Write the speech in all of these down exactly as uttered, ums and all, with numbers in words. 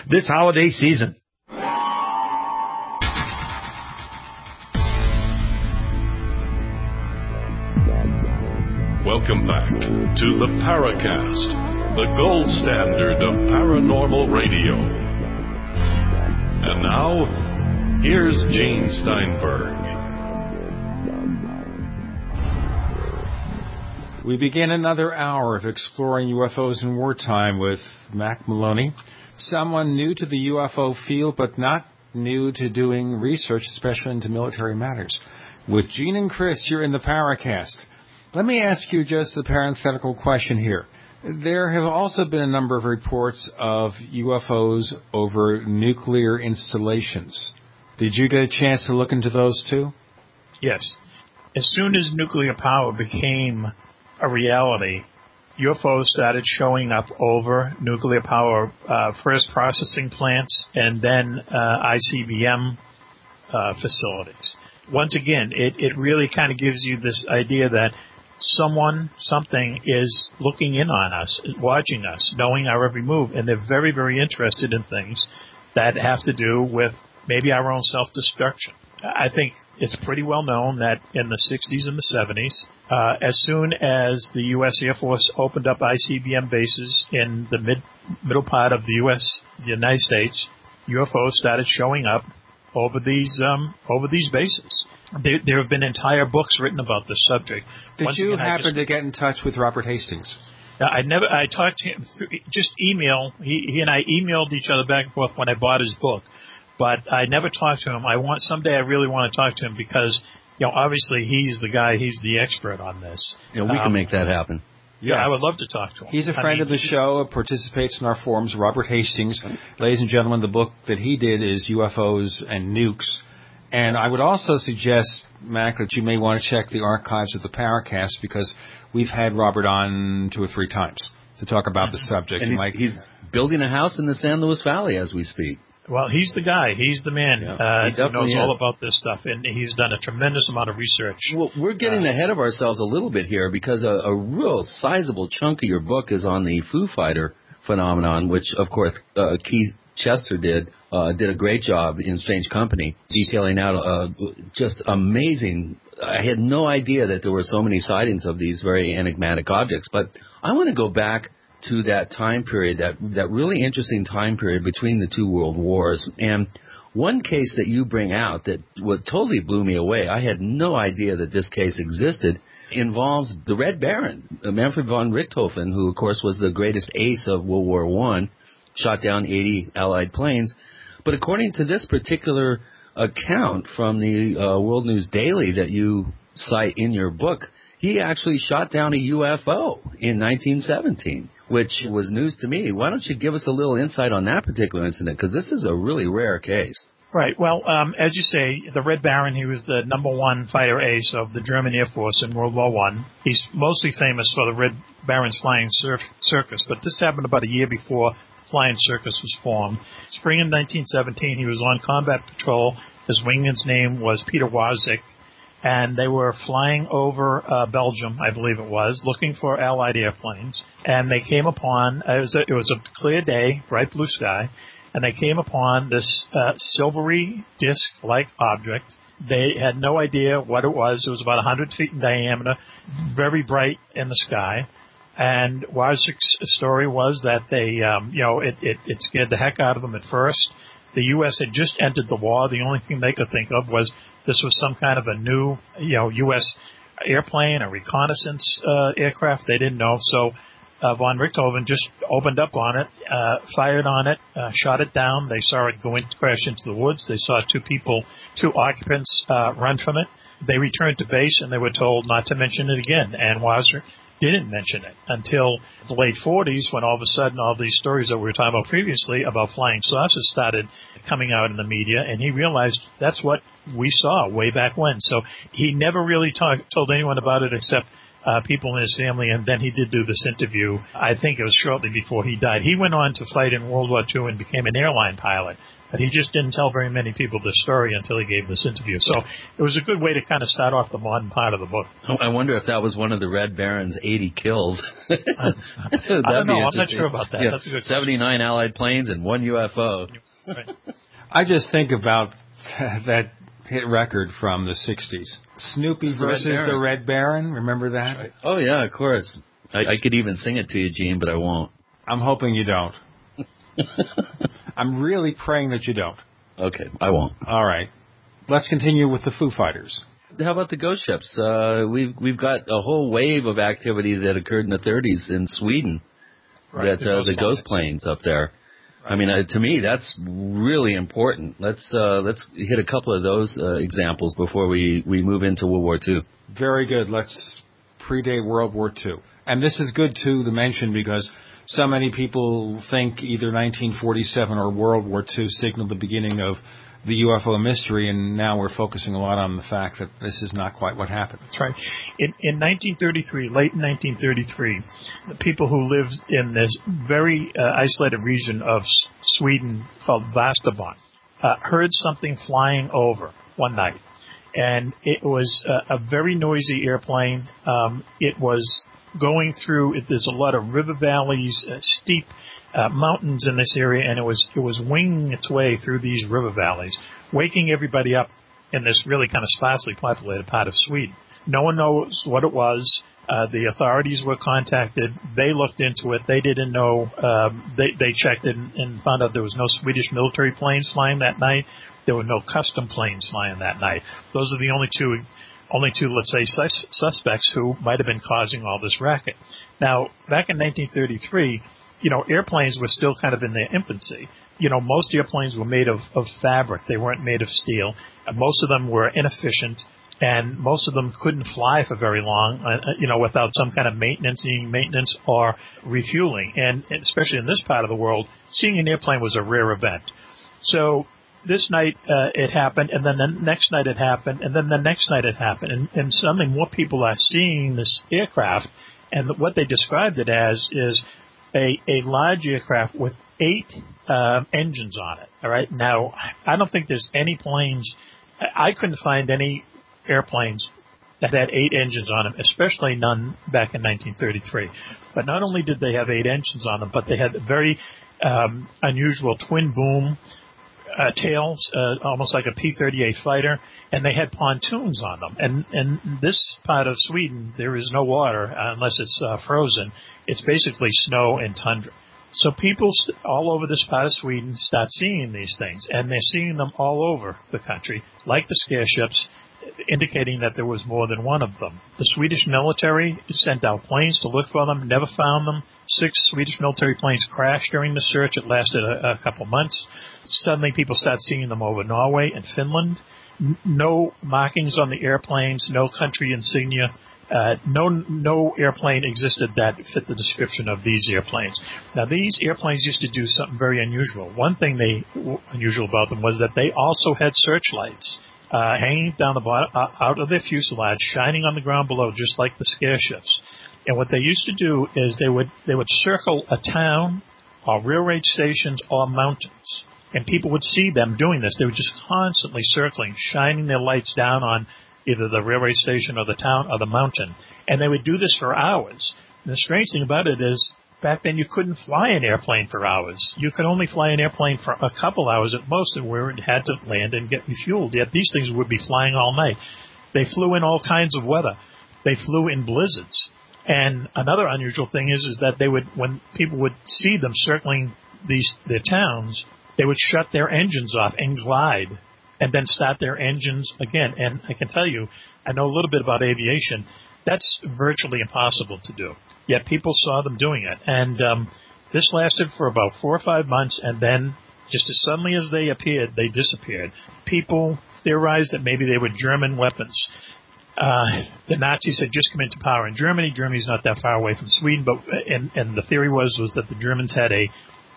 this holiday season. Welcome back to the Paracast, the gold standard of paranormal radio. And now, here's Gene Steinberg. We begin another hour of exploring U F Os in wartime with Mac Maloney, someone new to the U F O field but not new to doing research, especially into military matters. With Gene and Chris, you're in the Paracast. Let me ask you just a parenthetical question here. There have also been a number of reports of U F Os over nuclear installations. Did you get a chance to look into those too? Yes. As soon as nuclear power became a reality, U F Os started showing up over nuclear power, uh, first processing plants and then uh, I C B M uh, facilities. Once again, it, it really kind of gives you this idea that someone, something is looking in on us, watching us, knowing our every move, and they're very, very interested in things that have to do with maybe our own self-destruction. I think it's pretty well known that in the sixties and the seventies, uh, as soon as the U S Air Force opened up I C B M bases in the mid middle part of the U S, the United States, U F Os started showing up over these um, over these bases. There, there have been entire books written about this subject. Did Once you again, happen just, to get in touch with Robert Hastings? I never. I talked to him through, just email. He, he and I emailed each other back and forth when I bought his book, but I never talked to him. I want someday. I really want to talk to him because, you know, obviously he's the guy. He's the expert on this. Yeah, we um, can make that happen. Yeah, Yes. I would love to talk to him. He's a friend I mean, of the show, participates in our forums. Robert Hastings, ladies and gentlemen, the book that he did is U F Os and Nukes. And I would also suggest, Mac, that you may want to check the archives of the Paracast because we've had Robert on two or three times to talk about the subject. And he's, might, he's building a house in the San Luis Valley as we speak. Well, he's the guy. He's the man Yeah, uh, he who definitely knows all is. about this stuff, and he's done a tremendous amount of research. Well, we're getting Uh, ahead of ourselves a little bit here because a, a real sizable chunk of your book is on the Foo Fighter phenomenon, which, of course, uh, Keith Chester did. Uh, did a great job in Strange Company, detailing out uh, just amazing. I had no idea that there were so many sightings of these very enigmatic objects. But I want to go back to that time period, that that really interesting time period between the two world wars. And one case that you bring out that what totally blew me away, I had no idea that this case existed, involves the Red Baron, Manfred von Richthofen, who, of course, was the greatest ace of World War One, shot down eighty Allied planes. But according to this particular account from the uh, World News Daily that you cite in your book, he actually shot down a U F O in nineteen seventeen, which was news to me. Why don't you give us a little insight on that particular incident? Because this is a really rare case. Right. Well, um, as you say, the Red Baron, he was the number one fighter ace of the German Air Force in World War One. He's mostly famous for the Red Baron's Flying Cir- Circus, but this happened about a year before Flying Circus was formed. Spring of nineteen seventeen, he was on combat patrol. His wingman's name was Peter Warzik, and they were flying over uh, Belgium, I believe it was, looking for Allied airplanes. And they came upon, it was a, it was a clear day, bright blue sky, and they came upon this uh, silvery disc-like object. They had no idea what it was. It was about one hundred feet in diameter, very bright in the sky. And Warzik's story was that they, um, you know, it, it, it scared the heck out of them at first. The U S had just entered the war. The only thing they could think of was this was some kind of a new, you know, U S airplane, a reconnaissance uh, aircraft. They didn't know. So uh, von Richthofen just opened up on it, uh, fired on it, uh, shot it down. They saw it go in, crash into the woods. They saw two people, two occupants uh, run from it. They returned to base, and they were told not to mention it again. And Wazik didn't mention it until the late forties, when all of a sudden all these stories that we were talking about previously about flying saucers started coming out in the media, and he realized that's what we saw way back when. So he never really talk, told anyone about it except uh, people in his family, and then he did do this interview. I think it was shortly before he died. He went on to fight in World War Two and became an airline pilot, but he just didn't tell very many people this story until he gave this interview. So it was a good way to kind of start off the modern part of the book. I wonder if that was one of the Red Baron's eighty kills. I, I don't know. I'm not sure about that. Yeah, That's a good seventy-nine question. Allied planes and one U F O. Right. I just think about that hit record from the sixties. Snoopy versus Red the Red Baron. Remember that? Right. Oh, yeah, of course. I, I could even sing it to you, Gene, but I won't. I'm hoping you don't. I'm really praying that you don't. Okay, I won't. All right. Let's continue with the Foo Fighters. How about the ghost ships? Uh, we've we've got a whole wave of activity that occurred in the thirties in Sweden. Right, that the uh, ghost the ghost planes up there. Right. I mean, uh, to me, that's really important. Let's uh, let's hit a couple of those uh, examples before we, we move into World War Two. Very good. Let's predate World War Two. And this is good, too, to mention, because so many people think either nineteen forty-seven or World War Two signaled the beginning of the U F O mystery, and now we're focusing a lot on the fact that this is not quite what happened. That's right. In, in nineteen thirty-three, late nineteen thirty-three, the people who lived in this very uh, isolated region of S- Sweden called Västerbotten uh, heard something flying over one night. And it was a, a very noisy airplane. Um, it was going through, it, there's a lot of river valleys, uh, steep uh, mountains in this area, and it was it was winging its way through these river valleys, waking everybody up in this really kind of sparsely populated part of Sweden. No one knows what it was. Uh, the authorities were contacted. They looked into it. They didn't know. Um, they, they checked it and, and found out there was no Swedish military planes flying that night. There were no custom planes flying that night. Those are the only two only two, let's say, sus- suspects who might have been causing all this racket. Now, back in nineteen thirty-three, you know, airplanes were still kind of in their infancy. You know, most airplanes were made of, of fabric. They weren't made of steel. And most of them were inefficient, and most of them couldn't fly for very long, uh, you know, without some kind of maintenance, needing maintenance or refueling. And especially in this part of the world, seeing an airplane was a rare event. So this night uh, it happened, and then the next night it happened, and then the next night it happened. And, and suddenly more people are seeing this aircraft, and what they described it as is a, a large aircraft with eight uh, engines on it. All right. Now, I don't think there's any planes. I couldn't find any airplanes that had eight engines on them, especially none back in nineteen thirty-three. But not only did they have eight engines on them, but they had very um, unusual twin boom uh, tails, uh, almost like a P thirty-eight fighter, and they had pontoons on them. And and this part of Sweden, there is no water unless it's uh, frozen. It's basically snow and tundra. So people st- all over this part of Sweden start seeing these things, and they're seeing them all over the country, like the scare ships, indicating that there was more than one of them. The Swedish military sent out planes to look for them, never found them. Six Swedish military planes crashed during the search. It lasted a, a couple months. Suddenly people start seeing them over Norway and Finland. N- no markings on the airplanes, no country insignia. Uh, no no airplane existed that fit the description of these airplanes. Now, these airplanes used to do something very unusual. One thing they unusual about them was that they also had searchlights uh, hanging down the bottom, uh, out of their fuselage, shining on the ground below, just like the scare ships. And what they used to do is they would they would circle a town or railroad stations or mountains, and people would see them doing this. They were just constantly circling, shining their lights down on either the railway station or the town or the mountain. And they would do this for hours. And the strange thing about it is, back then you couldn't fly an airplane for hours. You could only fly an airplane for a couple hours at most, and where it had to land and get refueled. Yet these things would be flying all night. They flew in all kinds of weather. They flew in blizzards. And another unusual thing is, is that they would, when people would see them circling these their towns, they would shut their engines off and glide, and then start their engines again. And I can tell you, I know a little bit about aviation. That's virtually impossible to do. Yet people saw them doing it. And um, this lasted for about four or five months, and then just as suddenly as they appeared, they disappeared. People theorized that maybe they were German weapons. Uh, the Nazis had just come into power in Germany. Germany's not that far away from Sweden, but and, and the theory was was that the Germans had a,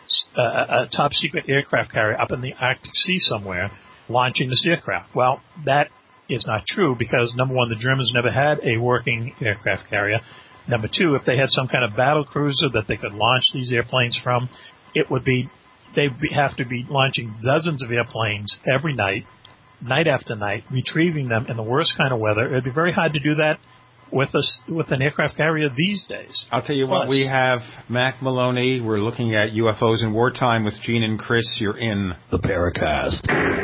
a, a top secret aircraft carrier up in the Arctic Sea somewhere, launching this aircraft. Well, that is not true because, number one, the Germans never had a working aircraft carrier. Number two, if they had some kind of battle cruiser that they could launch these airplanes from, it would be they'd be, have to be launching dozens of airplanes every night, night after night, retrieving them in the worst kind of weather. It would be very hard to do that with us with an aircraft carrier these days. I'll tell you what, we have Mac Maloney. We're looking at U F Os in wartime with Gene and Chris. You're in the Paracast.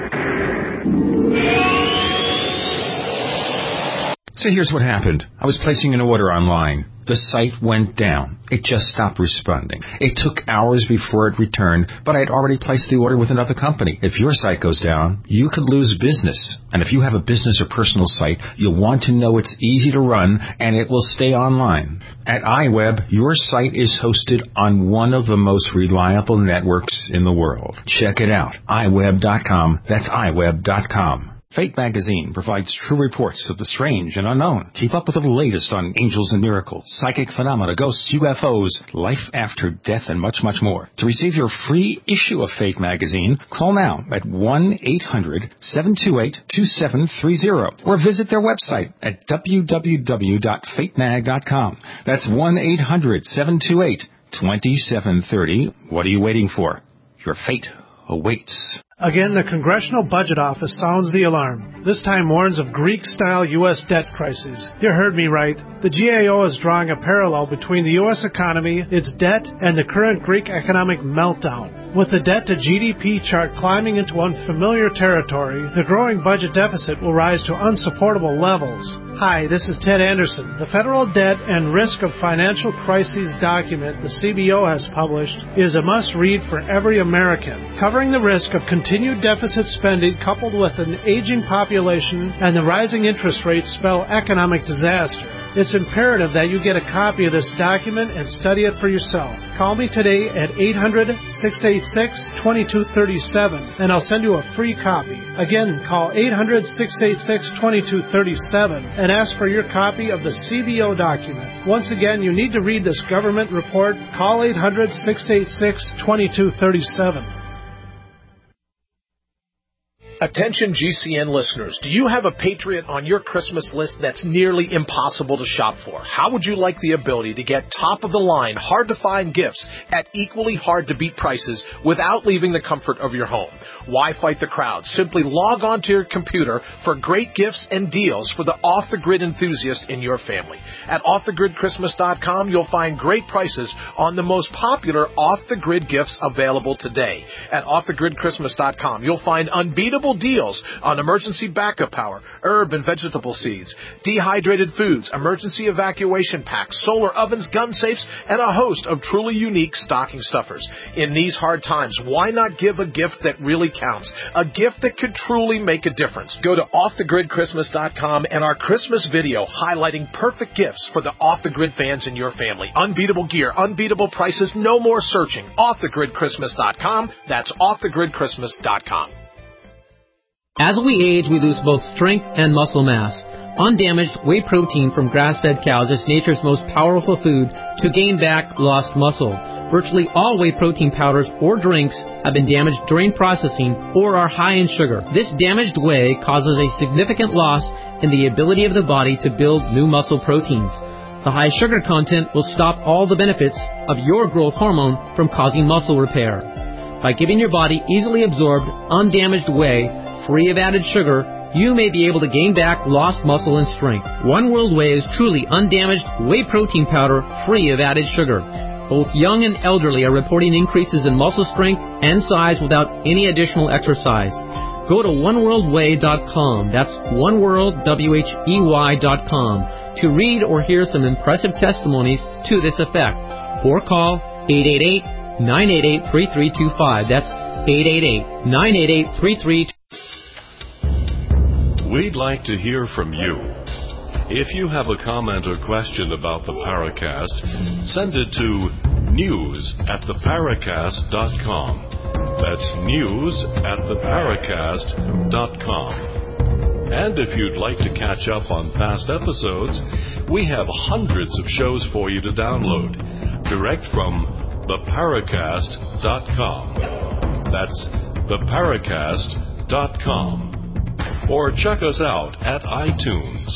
So here's what happened. I was placing an order online. The site went down. It just stopped responding. It took hours before it returned, but I had already placed the order with another company. If your site goes down, you could lose business. And if you have a business or personal site, you'll want to know it's easy to run and it will stay online. At iWeb, your site is hosted on one of the most reliable networks in the world. Check it out. i web dot com. That's i web dot com. Fate magazine provides true reports of the strange and unknown. Keep up with the latest on angels and miracles, psychic phenomena, ghosts, U F Os, life after death, and much, much more. To receive your free issue of Fate magazine, call now at one eight hundred seven two eight two seven three zero or visit their website at w w w dot fate mag dot com. That's one eight hundred seven two eight two seven three zero. What are you waiting for? Your fate awaits. Again, the Congressional Budget Office sounds the alarm. This time warns of Greek-style U S debt crisis. You heard me right. The G A O is drawing a parallel between the U S economy, its debt, and the current Greek economic meltdown. With the debt-to-G D P chart climbing into unfamiliar territory, the growing budget deficit will rise to unsupportable levels. Hi, this is Ted Anderson. The Federal Debt and Risk of Financial Crises document the C B O has published is a must-read for every American, covering the risk of continued deficit spending coupled with an aging population and the rising interest rates spell economic disaster. It's imperative that you get a copy of this document and study it for yourself. Call me today at eight hundred six eight six two two three seven and I'll send you a free copy. Again, call eight hundred six eight six two two three seven and ask for your copy of the C B O document. Once again, you need to read this government report. Call eight hundred six eight six two two three seven. Attention G C N listeners, do you have a Patriot on your Christmas list that's nearly impossible to shop for? How would you like the ability to get top-of-the-line, hard-to-find gifts at equally hard-to-beat prices without leaving the comfort of your home? Why fight the crowd? Simply log on to your computer for great gifts and deals for the off-the-grid enthusiast in your family. At off the grid christmas dot com, you'll find great prices on the most popular off-the-grid gifts available today. At off the grid christmas dot com, you'll find unbeatable deals on emergency backup power, herb and vegetable seeds, dehydrated foods, emergency evacuation packs, solar ovens, gun safes, and a host of truly unique stocking stuffers. In these hard times, why not give a gift that really counts? A gift that could truly make a difference. Go to off the grid christmas dot com and our Christmas video highlighting perfect gifts for the off-the-grid fans in your family. Unbeatable gear, unbeatable prices, no more searching. off the grid christmas dot com. That's off the grid christmas dot com. As we age, we lose both strength and muscle mass. Undamaged whey protein from grass-fed cows is nature's most powerful food to gain back lost muscle. Virtually all whey protein powders or drinks have been damaged during processing or are high in sugar. This damaged whey causes a significant loss in the ability of the body to build new muscle proteins. The high sugar content will stop all the benefits of your growth hormone from causing muscle repair. By giving your body easily absorbed, undamaged whey, free of added sugar, you may be able to gain back lost muscle and strength. One World Whey is truly undamaged whey protein powder free of added sugar. Both young and elderly are reporting increases in muscle strength and size without any additional exercise. Go to one world way dot com, that's one world way dot com, to read or hear some impressive testimonies to this effect. Or call eight eight eight, nine eight eight, three three two five. That's eight eight eight, nine eight eight, three three two five. We'd like to hear from you. If you have a comment or question about the Paracast, send it to news at the paracast dot com. That's news at the paracast dot com. And if you'd like to catch up on past episodes, we have hundreds of shows for you to download, direct from the paracast dot com. That's the paracast dot com. or check us out at iTunes.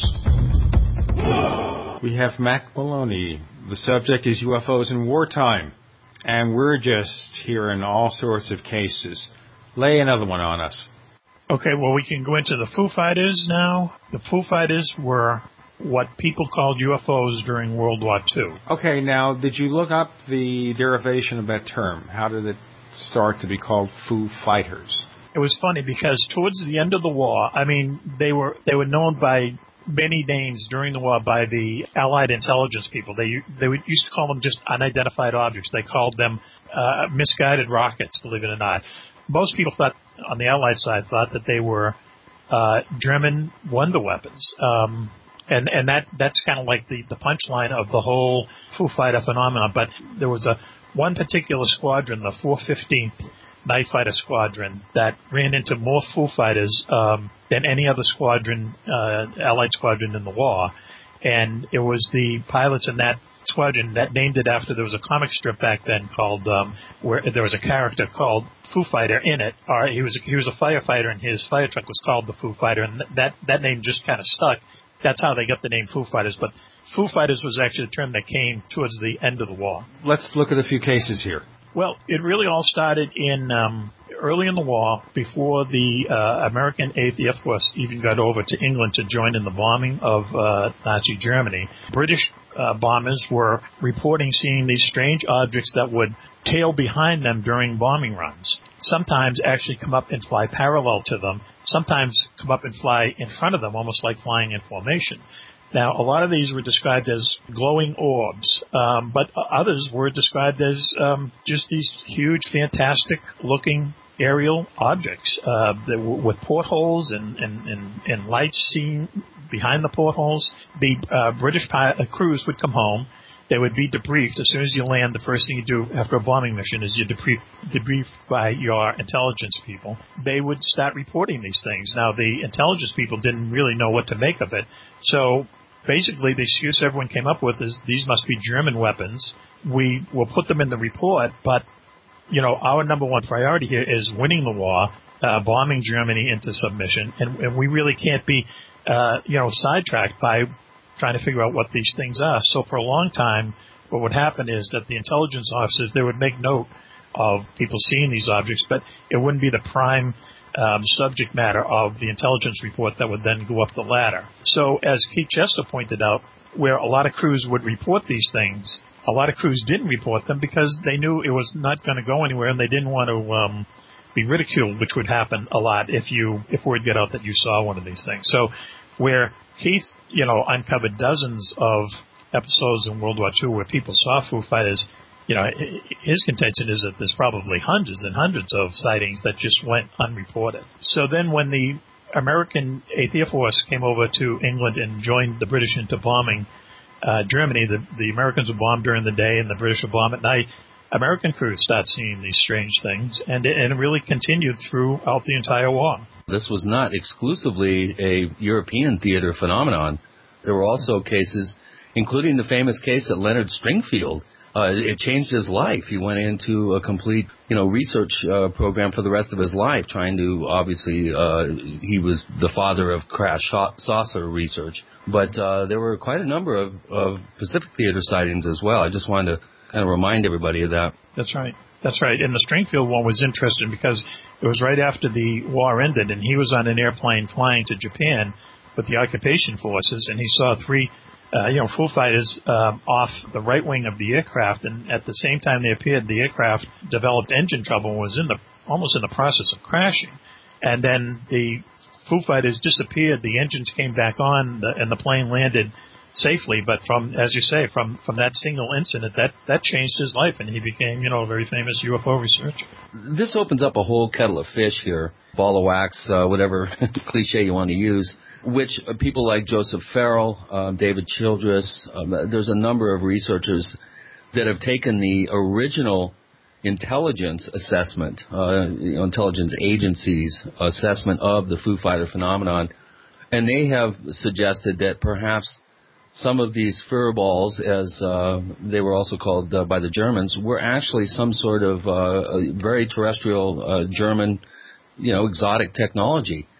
We have Mac Maloney. The subject is U F Os in wartime, and we're just hearing all sorts of cases. Lay another one on us. Okay, well, we can go into the Foo Fighters now. The Foo Fighters were what people called U F Os during World War Two. Okay, now, did you look up the derivation of that term? How did it start to be called Foo Fighters? It was funny because towards the end of the war, I mean, they were they were known by many names during the war by the Allied intelligence people. They they would, used to call them just unidentified objects. They called them uh, misguided rockets, believe it or not. Most people thought, on the Allied side, thought that they were uh, German wonder weapons. Um, and and that that's kind of like the, the punchline of the whole Foo Fighter phenomenon. But there was a one particular squadron, the four fifteenth Night Fighter Squadron, that ran into more Foo Fighters um, than any other squadron, uh, Allied squadron in the war. And it was the pilots in that squadron that named it after, there was a comic strip back then called, um, where there was a character called Foo Fighter in it. Or he was a, he was a firefighter, and his fire truck was called the Foo Fighter, and that, that name just kind of stuck. That's how they got the name Foo Fighters. But Foo Fighters was actually the term that came towards the end of the war. Let's look at a few cases here. Well, it really all started in um, early in the war, before the uh, American eighth Air Force even got over to England to join in the bombing of uh, Nazi Germany. British uh, bombers were reporting seeing these strange objects that would tail behind them during bombing runs. Sometimes actually come up and fly parallel to them. Sometimes come up and fly in front of them, almost like flying in formation. Now, a lot of these were described as glowing orbs, um, but others were described as um, just these huge, fantastic-looking aerial objects uh, that were, with portholes and, and, and, and lights seen behind the portholes. The uh, British pilot, uh, crews would come home. They would be debriefed. As soon as you land, the first thing you do after a bombing mission is you debrief, debrief by your intelligence people. They would start reporting these things. Now, the intelligence people didn't really know what to make of it. So basically, the excuse everyone came up with is these must be German weapons. We will put them in the report, but, you know, our number one priority here is winning the war, uh, bombing Germany into submission, and, and we really can't be, uh, you know, sidetracked by trying to figure out what these things are. So for a long time, what would happen is that the intelligence officers, they would make note of people seeing these objects, but it wouldn't be the prime um, subject matter of the intelligence report that would then go up the ladder. So as Keith Chester pointed out, where a lot of crews would report these things, a lot of crews didn't report them because they knew it was not going to go anywhere, and they didn't want to um, be ridiculed, which would happen a lot if you if word get out that you saw one of these things. So where Keith, you know, uncovered dozens of episodes in World War Two where people saw Foo Fighters, you know, his contention is that there's probably hundreds and hundreds of sightings that just went unreported. So then when the American eighth Air Force came over to England and joined the British into bombing uh, Germany, the, the Americans would bomb during the day and the British would bomb at night. American crews started seeing these strange things, and it, and it really continued throughout the entire war. This was not exclusively a European theater phenomenon. There were also cases, including the famous case at Leonard Stringfield. Uh, it changed his life. He went into a complete, you know, research uh, program for the rest of his life, trying to, obviously, uh, he was the father of crash saucer research. But uh, there were quite a number of, of Pacific theater sightings as well. I just wanted to kind of remind everybody of that. That's right. That's right. And the Stringfield one was interesting because it was right after the war ended, and he was on an airplane flying to Japan with the occupation forces, and he saw three, uh, you know, Foo Fighters um, off the right wing of the aircraft, and at the same time they appeared, the aircraft developed engine trouble and was in the almost in the process of crashing. And then the Foo Fighters disappeared. The engines came back on, and the plane landed safely, but from, as you say, from, from that single incident, that, that changed his life, and he became, you know, a very famous U F O researcher. This opens up a whole kettle of fish here, ball of wax, uh, whatever cliche you want to use, which uh, people like Joseph Farrell, uh, David Childress, um, there's a number of researchers that have taken the original intelligence assessment, uh, you know, intelligence agencies' assessment of the Foo Fighter phenomenon, and they have suggested that perhaps some of these Führerballs, as uh, they were also called uh, by the Germans, were actually some sort of uh, very terrestrial uh, German, you know, exotic technology,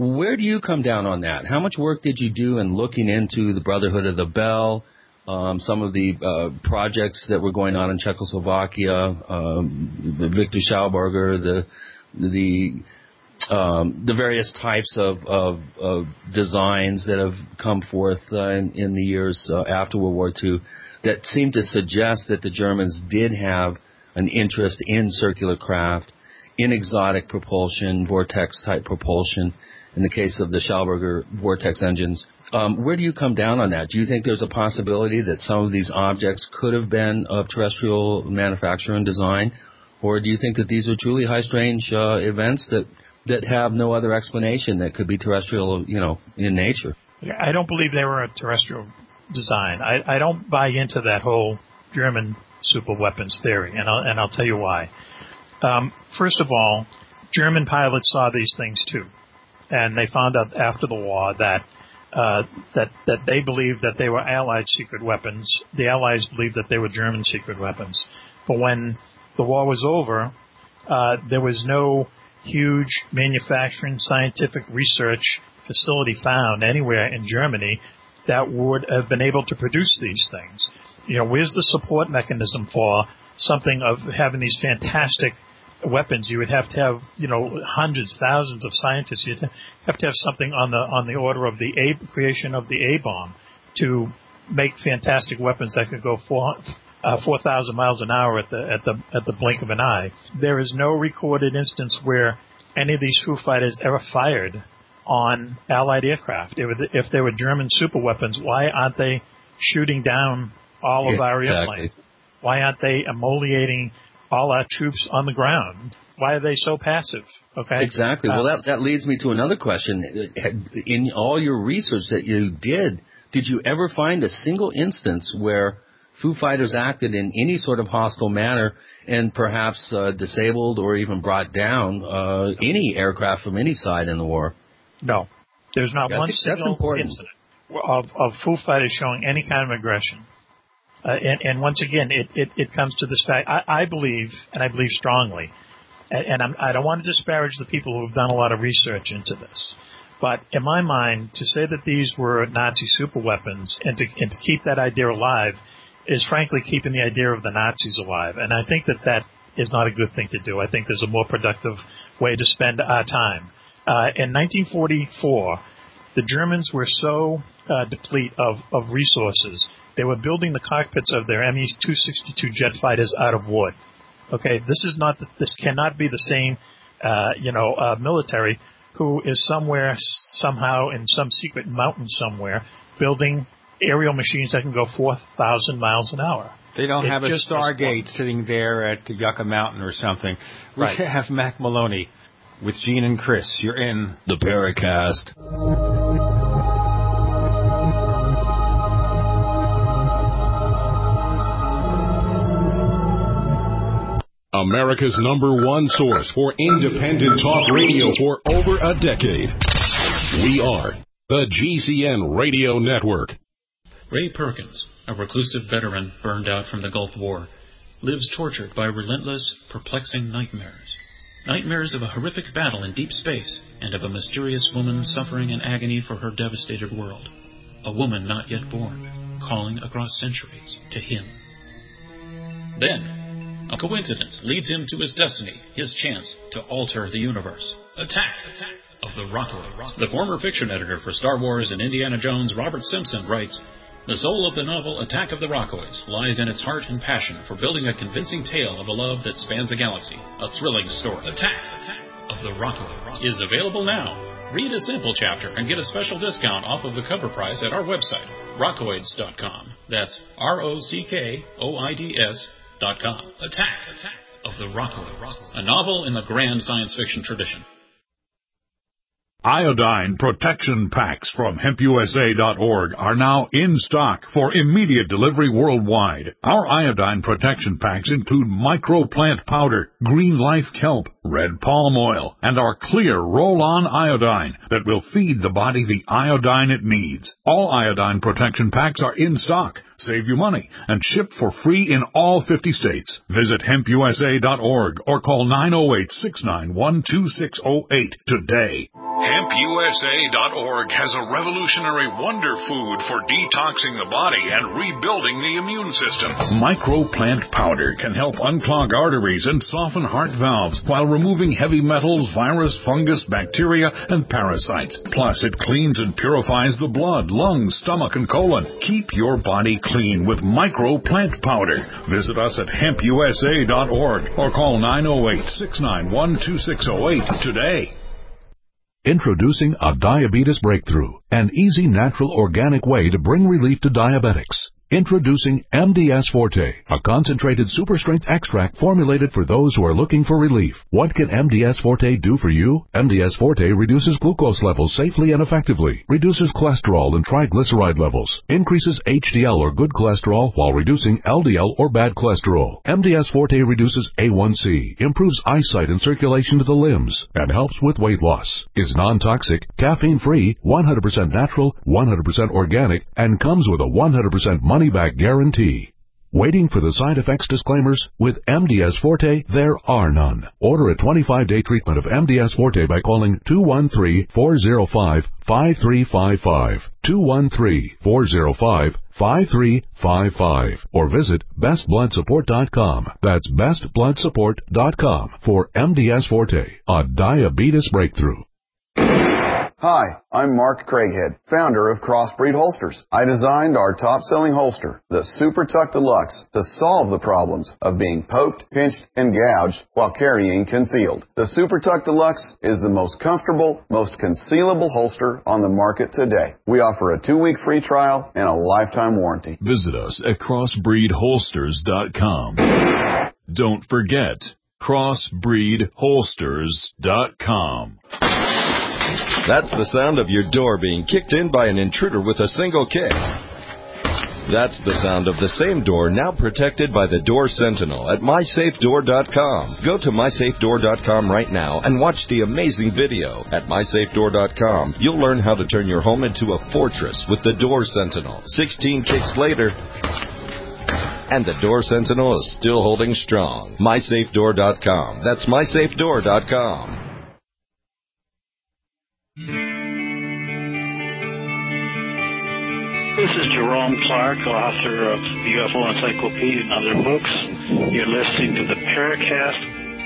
Where do you come down on that? How much work did you do in looking into the Brotherhood of the Bell, um, some of the uh, projects that were going on in Czechoslovakia, um, Victor Schauberger, the the um, the various types of, of, of designs that have come forth uh, in, in the years uh, after World War Two that seem to suggest that the Germans did have an interest in circular craft, in exotic propulsion, vortex-type propulsion, in the case of the Schauberger vortex engines. Um, where do you come down on that? Do you think there's a possibility that some of these objects could have been of terrestrial manufacture and design? Or do you think that these are truly high-strange uh, events that, that have no other explanation that could be terrestrial, you know, in nature? I don't believe they were a terrestrial design. I, I don't buy into that whole German super weapons theory, and I'll, and I'll tell you why. Um, first of all, German pilots saw these things too, and they found out after the war that uh, that that they believed that they were Allied secret weapons. The Allies believed that they were German secret weapons. But when the war was over, uh, there was no huge manufacturing, scientific research facility found anywhere in Germany that would have been able to produce these things. You know, where's the support mechanism for something of having these fantastic weapons? You would have to have, you know, hundreds, thousands of scientists. You'd have to have something on the on the order of the A creation of the A-bomb to make fantastic weapons that could go four uh, four thousand miles an hour at the at the at the blink of an eye. There is no recorded instance where any of these Foo Fighters ever fired on Allied aircraft. If, if they were German super weapons, why aren't they shooting down all of yeah, our exactly. airplanes? Why aren't they emoliating all our troops on the ground? Why are they so passive? Okay. Exactly. Uh, well, that that leads me to another question. In all your research that you did, did you ever find a single instance where Foo Fighters acted in any sort of hostile manner and perhaps uh, disabled or even brought down uh, any aircraft from any side in the war? No. There's not I one think that's single important. incident of, of Foo Fighters showing any kind of aggression. Uh, and, and once again, it, it, it comes to this fact. I, I believe, and I believe strongly, and, and I'm, I don't want to disparage the people who have done a lot of research into this, but in my mind, to say that these were Nazi superweapons and to, and to keep that idea alive is frankly keeping the idea of the Nazis alive. And I think that that is not a good thing to do. I think there's a more productive way to spend our time. Uh, in nineteen forty-four, the Germans were so uh, depleted of, of resources, they were building the cockpits of their M E two sixty-two jet fighters out of wood. Okay, this is not. This cannot be the same, uh, you know, uh, military who is somewhere, somehow, in some secret mountain somewhere, building aerial machines that can go four thousand miles an hour. They don't it have a Stargate sitting there at the Yucca Mountain or something. We right. have Mac Maloney with Gene and Chris. You're in the Paracast. America's number one source for independent talk radio for over a decade. We are the G C N Radio Network. Ray Perkins, a reclusive veteran burned out from the Gulf War, lives tortured by relentless, perplexing nightmares. Nightmares of a horrific battle in deep space and of a mysterious woman suffering in agony for her devastated world. A woman not yet born, calling across centuries to him. Then, a coincidence leads him to his destiny, his chance to alter the universe. Attack! Attack! Of the Rockoids. The former fiction editor for Star Wars and Indiana Jones, Robert Simpson, writes, "The soul of the novel Attack of the Rockoids lies in its heart and passion for building a convincing tale of a love that spans the galaxy. A thrilling story. Attack! Attack! Of the Rockoids is available now. Read a sample chapter and get a special discount off of the cover price at our website, rockoids dot com. That's R O C K O I D S dot com. Attack! Attack! Of the Rockoids. A novel in the grand science fiction tradition. Iodine protection packs from hemp U S A dot org are now in stock for immediate delivery worldwide. Our iodine protection packs include microplant powder, green life kelp, red palm oil, and our clear roll-on iodine that will feed the body the iodine it needs. All iodine protection packs are in stock. Save you money and ship for free in all fifty states. Visit hemp U S A dot org or call nine oh eight, six nine one, two six oh eight today. hemp U S A dot org has a revolutionary wonder food for detoxing the body and rebuilding the immune system. Microplant powder can help unclog arteries and soften heart valves while removing heavy metals, virus, fungus, bacteria, and parasites. Plus, it cleans and purifies the blood, lungs, stomach, and colon. Keep your body clean with Microplant powder. Visit us at hemp U S A dot org or call nine oh eight, six nine one, two six oh eight today. Introducing a diabetes breakthrough, an easy, natural, organic way to bring relief to diabetics. Introducing M D S Forte, a concentrated super-strength extract formulated for those who are looking for relief. What can M D S Forte do for you? M D S Forte reduces glucose levels safely and effectively, reduces cholesterol and triglyceride levels, increases H D L or good cholesterol while reducing L D L or bad cholesterol. M D S Forte reduces A one C, improves eyesight and circulation to the limbs, and helps with weight loss. Is non-toxic, caffeine-free, one hundred percent natural, one hundred percent organic, and comes with a one hundred percent money money-back guarantee. Waiting for the side effects disclaimers? With M D S Forte, there are none. Order a twenty-five day treatment of M D S Forte by calling two one three, four oh five, five three five five, two one three, four oh five, five three five five, or visit best blood support dot com. That's best blood support dot com for M D S Forte, a diabetes breakthrough. Hi, I'm Mark Craighead, founder of Crossbreed Holsters. I designed our top-selling holster, the Super Tuck Deluxe, to solve the problems of being poked, pinched, and gouged while carrying concealed. The Super Tuck Deluxe is the most comfortable, most concealable holster on the market today. We offer a two-week free trial and a lifetime warranty. Visit us at crossbreed holsters dot com. Don't forget, crossbreed holsters dot com. That's the sound of your door being kicked in by an intruder with a single kick. That's the sound of the same door now protected by the Door Sentinel at my safe door dot com. Go to my safe door dot com right now and watch the amazing video. At my safe door dot com, you'll learn how to turn your home into a fortress with the Door Sentinel. sixteen kicks later, and the Door Sentinel is still holding strong. my safe door dot com. That's my safe door dot com. This is Jerome Clark, author of the U F O Encyclopedia and other books. You're listening to the Paracast.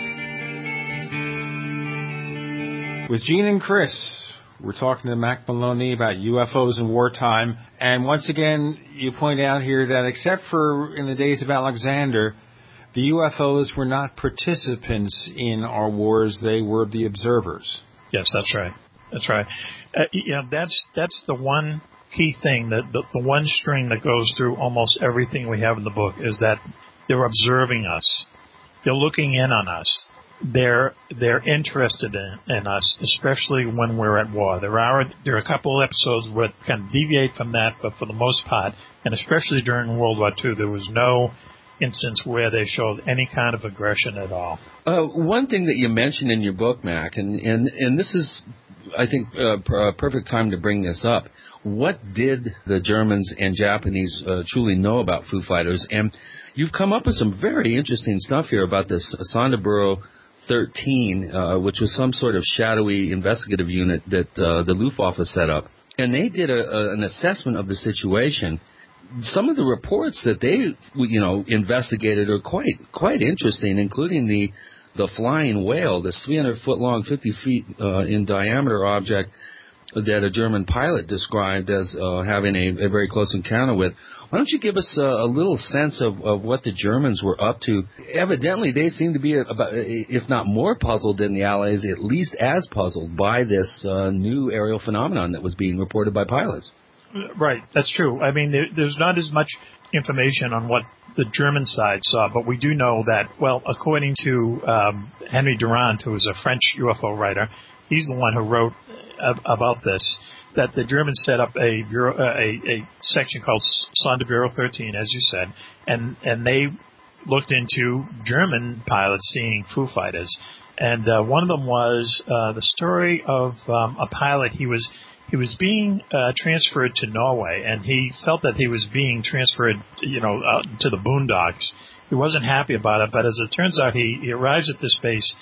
With Gene and Chris, we're talking to Mac Maloney about U F Os in wartime. And once again, you point out here that except for in the days of Alexander, the U F Os were not participants in our wars. They were the observers. Yes, that's right. That's right. Uh, you know, that's that's the one key thing, that the, the one string that goes through almost everything we have in the book is that they're observing us. They're looking in on us. They're they're interested in, in us, especially when we're at war. There are there are a couple of episodes where kind of deviate from that, but for the most part, and especially during World War Two, there was no instance where they showed any kind of aggression at all. Uh, one thing that you mentioned in your book, Mac, and and, and this is, I think, uh, a perfect time to bring this up. What did the Germans and Japanese uh, truly know about Foo Fighters? And you've come up with some very interesting stuff here about this Sonderbüro thirteen, uh, which was some sort of shadowy investigative unit that uh, the Luftwaffe set up. And they did a, a, an assessment of the situation. Some of the reports that they, you know, investigated are quite quite interesting, including the the flying whale, this three hundred foot long, fifty feet uh, in diameter object that a German pilot described as uh, having a, a very close encounter with. Why don't you give us a, a little sense of, of what the Germans were up to? Evidently, they seem to be, about, if not more puzzled than the Allies, at least as puzzled by this uh, new aerial phenomenon that was being reported by pilots. Right, that's true. I mean, there, there's not as much information on what the German side saw, but we do know that, well, according to um, Henry Durand, who was a French U F O writer, he's the one who wrote ab- about this, that the Germans set up a bureau, uh, a, a section called Sonderbüro thirteen, as you said, and, and they looked into German pilots seeing Foo Fighters. And uh, one of them was uh, the story of um, a pilot. He was he was being uh, transferred to Norway, and he felt that he was being transferred, you know, out to the boondocks. He wasn't happy about it, but as it turns out, he, he arrives at this base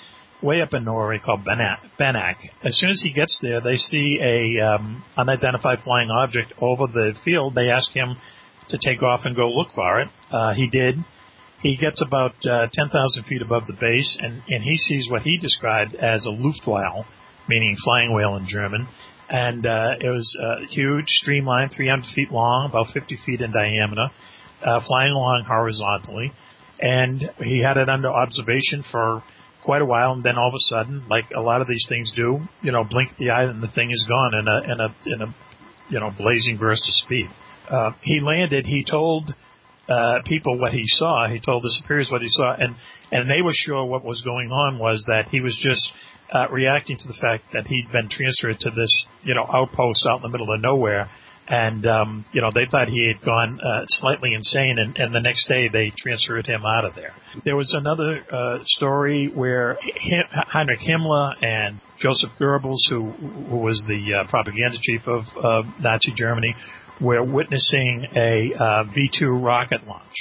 way up in Norway called Banak. As soon as he gets there, they see a um, unidentified flying object over the field. They ask him to take off and go look for it. Uh, he did. He gets about uh, ten thousand feet above the base, and, and he sees what he described as a Luftwhale, meaning flying whale in German. And uh, it was uh, huge, streamlined, three hundred feet long, about fifty feet in diameter, uh, flying along horizontally. And he had it under observation for quite a while, and then all of a sudden, like a lot of these things do, you know, blink the eye and the thing is gone in a in a in a you know blazing burst of speed. Uh, he landed. He told uh, people what he saw. He told the superiors what he saw, and and they were sure what was going on was that he was just uh, reacting to the fact that he'd been transferred to this you know outpost out in the middle of nowhere. And, um, you know, they thought he had gone uh, slightly insane, and, and the next day they transferred him out of there. There was another uh, story where Heinrich Himmler and Joseph Goebbels, who, who was the uh, propaganda chief of uh, Nazi Germany, were witnessing a uh, V two rocket launch.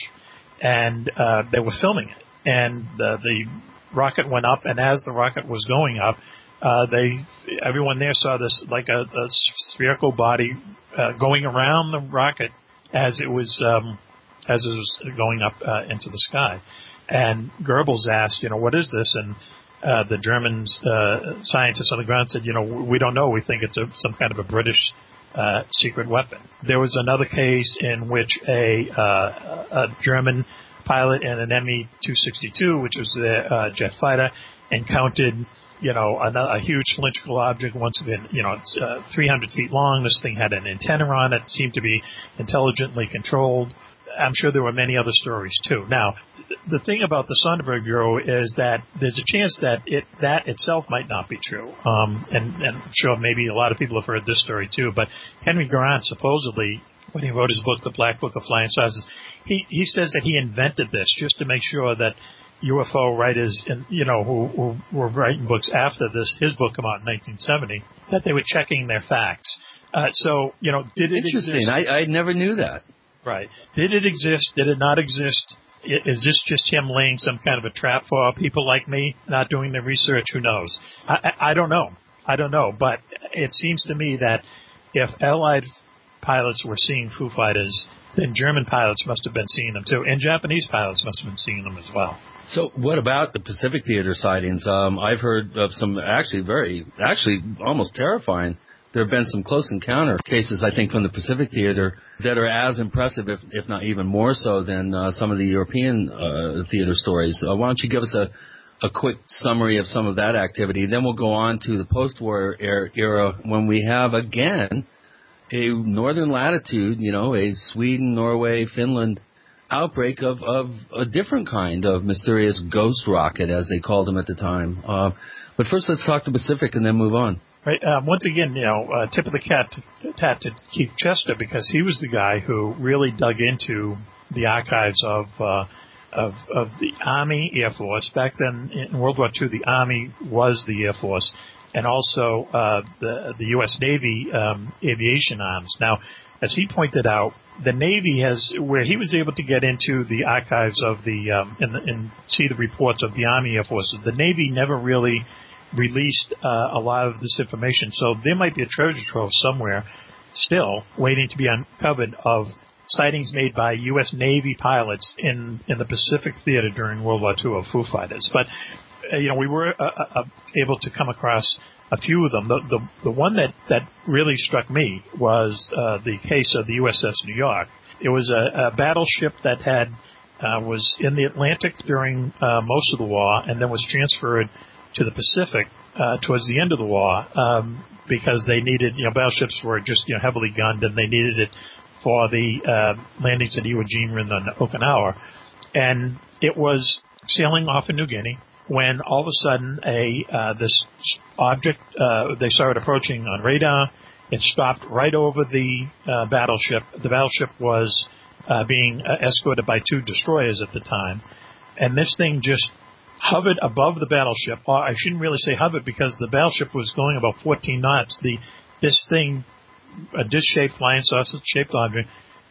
And uh, they were filming it. And uh, the rocket went up, and as the rocket was going up, Uh, they, everyone there saw this like a, a spherical body uh, going around the rocket as it was um, as it was going up uh, into the sky. And Goebbels asked, you know, what is this? And uh, the German uh, scientists on the ground said, you know, we don't know. We think it's a, some kind of a British uh, secret weapon. There was another case in which a, uh, a German pilot in an M E two sixty-two, which was the uh, jet fighter, encountered you know, a, a huge cylindrical object. Once again, you know, it's uh, three hundred feet long. This thing had an antenna on it, seemed to be intelligently controlled. I'm sure there were many other stories, too. Now, the thing about the Sonderberg Bureau is that there's a chance that it that itself might not be true. Um, and, and I'm sure maybe a lot of people have heard this story, too. But Henry Grant, supposedly, when he wrote his book, The Black Book of Flying Saucers, he, he says that he invented this just to make sure that U F O writers, in, you know, who, who were writing books after this, his book came out in nineteen seventy, that they were checking their facts. Uh, so, you know, did it Interesting. exist? I, I never knew that. Right. Did it exist? Did it not exist? Is this just him laying some kind of a trap for people like me, not doing the research? Who knows? I, I, I don't know. I don't know. But it seems to me that if Allied pilots were seeing Foo Fighters, then German pilots must have been seeing them too, and Japanese pilots must have been seeing them as well. So what about the Pacific Theater sightings? Um, I've heard of some actually very, actually almost terrifying. There have been some close encounter cases, I think, from the Pacific Theater that are as impressive, if, if not even more so, than uh, some of the European uh, theater stories. Uh, why don't you give us a, a quick summary of some of that activity? Then we'll go on to the post-war era when we have, again, a northern latitude, you know, a Sweden, Norway, Finland outbreak of, of a different kind of mysterious ghost rocket, as they called them at the time. Uh, but first, let's talk the Pacific and then move on. Right. Um, once again, you know, uh, tip of the cat hat to Keith Chester, because he was the guy who really dug into the archives of uh, of, of the Army Air Force. Back then, in World War Two, the Army was the Air Force, and also uh, the the U S Navy um, aviation arms. Now, as he pointed out, the Navy has, where he was able to get into the archives of the, um, and, and see the reports of the Army Air Forces, the Navy never really released uh, a lot of this information. So there might be a treasure trove somewhere still waiting to be uncovered of sightings made by U S Navy pilots in, in the Pacific Theater during World War Two of Foo Fighters. But, uh, you know, we were uh, uh, able to come across a few of them. The, the, the one that, that really struck me was uh, the case of the U S S New York. It was a, a battleship that had uh, was in the Atlantic during uh, most of the war, and then was transferred to the Pacific uh, towards the end of the war um, because they needed, you know, battleships were just you know heavily gunned, and they needed it for the uh, landings at Iwo Jima and Okinawa. And it was sailing off in New Guinea when all of a sudden a uh, this object, uh, they saw it approaching on radar. It stopped right over the uh, battleship. The battleship was uh, being uh, escorted by two destroyers at the time. And this thing just hovered above the battleship. Or I shouldn't really say hovered, because the battleship was going about fourteen knots. The This thing, a dish-shaped flying saucer-shaped object,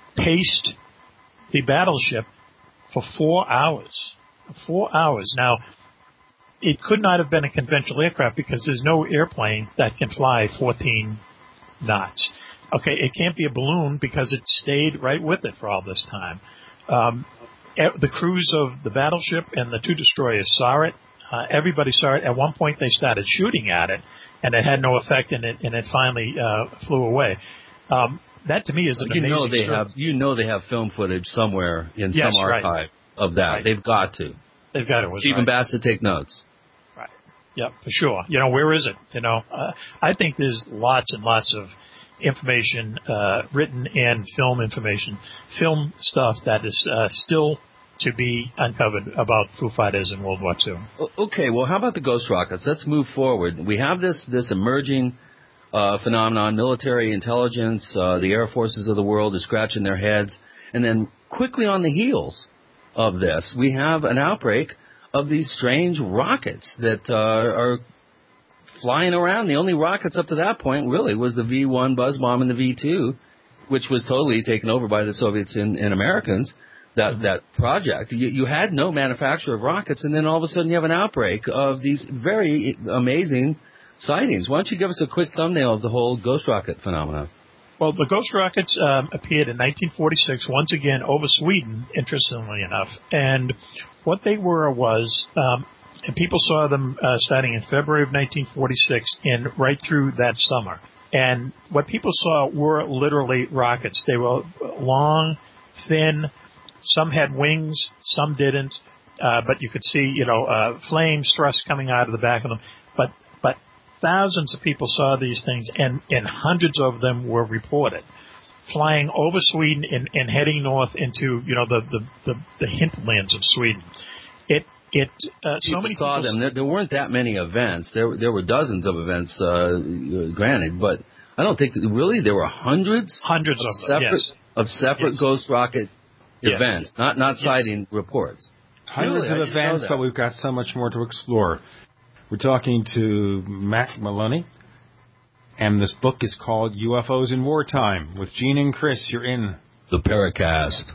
paced the battleship for four hours. Four hours. Now, it could not have been a conventional aircraft because there's no airplane that can fly fourteen knots. Okay, it can't be a balloon because it stayed right with it for all this time. Um, the crews of the battleship and the two destroyers saw it. Uh, everybody saw it. At one point, they started shooting at it, and it had no effect, and it and it finally uh, flew away. Um, that to me is an you amazing know they story. have you know they have film footage somewhere in Yes, some archive right. of that. Right. They've got to. They've got it. Stephen right. Bassett, take notes. Right. Yep, for sure. You know, where is it? You know, uh, I think there's lots and lots of information, uh, written and film information, film stuff that is uh, still to be uncovered about Foo Fighters in World War Two. Okay, well, how about the ghost rockets? Let's move forward. We have this this emerging uh, phenomenon. Military intelligence, uh, the air forces of the world are scratching their heads, and then quickly on the heels of this, we have an outbreak of these strange rockets that uh, are flying around. The only rockets up to that point really was the V one Buzz Bomb and the V two, which was totally taken over by the Soviets and, and Americans. That that project, you, you had no manufacturer of rockets, and then all of a sudden you have an outbreak of these very amazing sightings. Why don't you give us a quick thumbnail of the whole ghost rocket phenomenon? Well, the ghost rockets um, appeared in nineteen forty-six, once again over Sweden, interestingly enough. And what they were was, um, and people saw them uh, starting in February of nineteen forty-six and right through that summer. And what people saw were literally rockets. They were long, thin. Some had wings, some didn't, uh, but you could see, you know, uh, flames, thrust coming out of the back of them. But but thousands of people saw these things, and, and hundreds of them were reported flying over Sweden and, and heading north into, you know, the the, the, the hinterlands of Sweden. It it uh, so many saw people them. There, there weren't that many events. There there were dozens of events, uh, granted, but I don't think really there were hundreds, hundreds of, of them, separate yes. of separate yes. ghost rocket. Yes. Events, not not sighting yes. reports. Hundreds really? of events, but we've got so much more to explore. We're talking to Mac Maloney, and this book is called U F Os in Wartime. With Gene and Chris, you're in the Paracast.